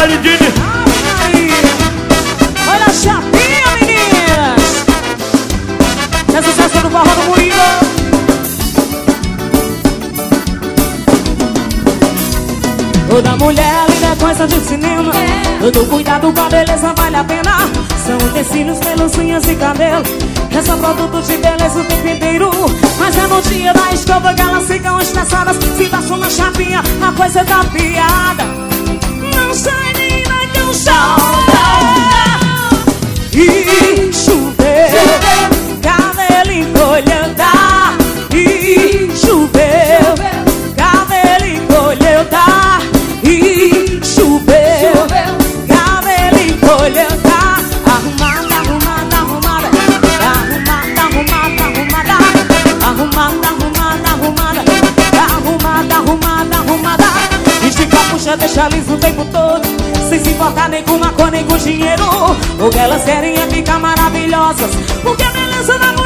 baile de... Olha a chapinha, meninas. É sucesso do forró do Moinho. Toda mulher linda é coisa de cinema. Todo cuidado com a beleza vale a pena. São utensílios, pelos unhas e cabelo. É só produto de beleza o tempo inteiro. Mas é no dia da escova que elas ficam estressadas. Se passam na chapinha, a coisa tá piada. Não sai menina que eu e choveu, cabelo encolheu, tá? E choveu, cabelo encolheu, tá? E choveu, cabelo encolheu, tá? Arrumada, arrumada, arrumada. Arrumada, arrumada, arrumada. Arrumada, arrumada, arrumada. Arrumada, arrumada, arrumada. Estica, puxa, deixa liso o tempo todo. Sem se importar nem com uma cor, nem com dinheiro. O que elas querem é ficar maravilhosas. Porque a beleza da mulher